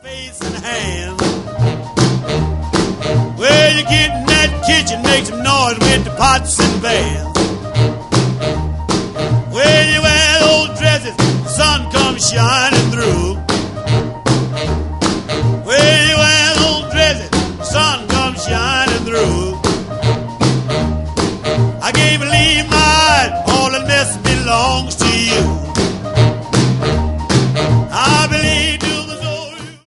face and hands. Well, you get in that kitchen, make some noise with the pots and pans. Well, you wear old dresses, the sun comes shining through. Well, you wear old dresses, the sun comes shining through. I can't believe my heart, all that mess belongs to you.